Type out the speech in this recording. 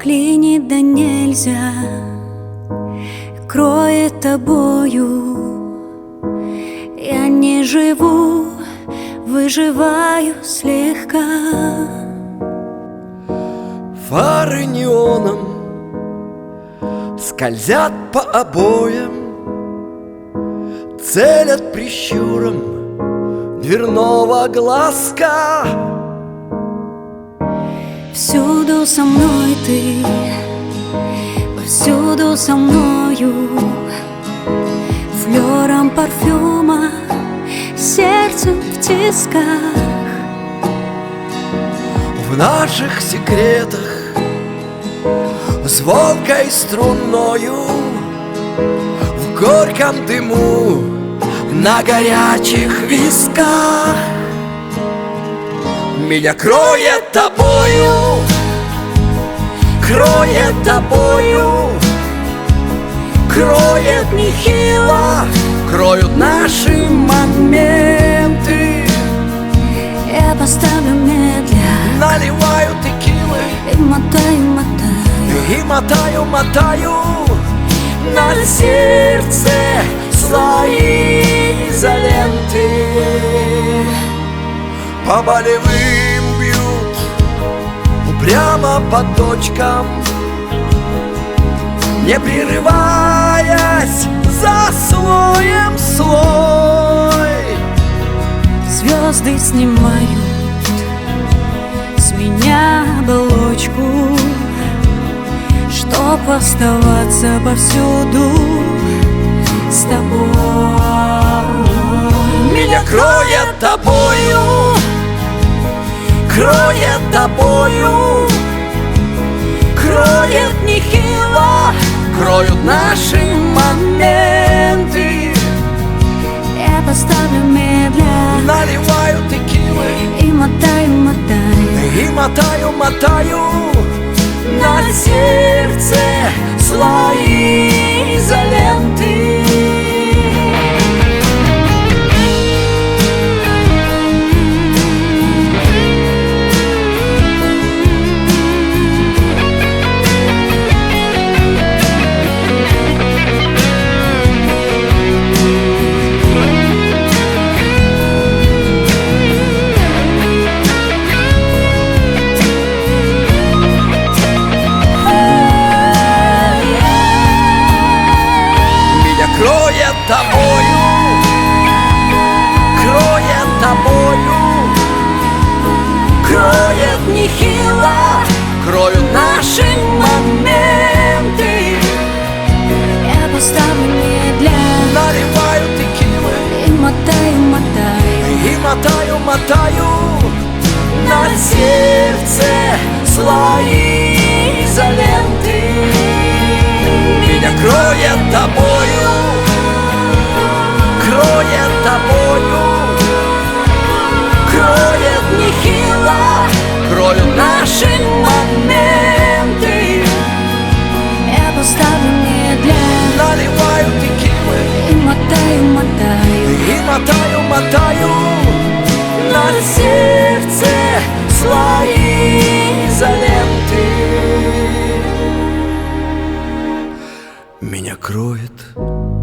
клинит да нельзя, кроет тобою. Я не живу, выживаю слегка. Фары неоном скользят по обоям, целят прищуром дверного глазка. Всюду со мной ты, повсюду со мною, флёром парфюма, сердцем в тисках. В наших секретах звонкой струною, в горьком дыму, на горячих висках. Меня кроет тобою, кроет тобою, кроет нехило, кроют наши моменты. Я поставлю медля, Наливаю текилы и мотаю, мотаю, и мотаю, мотаю на сердце слои изоленты. По болевым бьют упрямо по точкам, не прерываясь за слоем слой. Звезды снимают с меня оболочку, чтоб оставаться повсюду с тобой. Меня кроет тобою, кроет тобою, кроет нехило, кроют наши моменты. Я поставлю медля, Наливаю текилы и мотаю, мотаю, и мотаю, мотаю на сердце слои изоленты. Кроет тобою, кроет тобою, кроет нехило, кроют наши моменты. я поставлю медля, Наливаю текилы и мотаю, мотаю, и мотаю, мотаю на сердце слои изоленты. Меня кроет тобою, кроет тобою, кроет нехило, кроют наши моменты. я поставлю медля, Наливаю текилы и мотаю, мотаю, и мотаю, мотаю на сердце слои изоленты. Меня кроет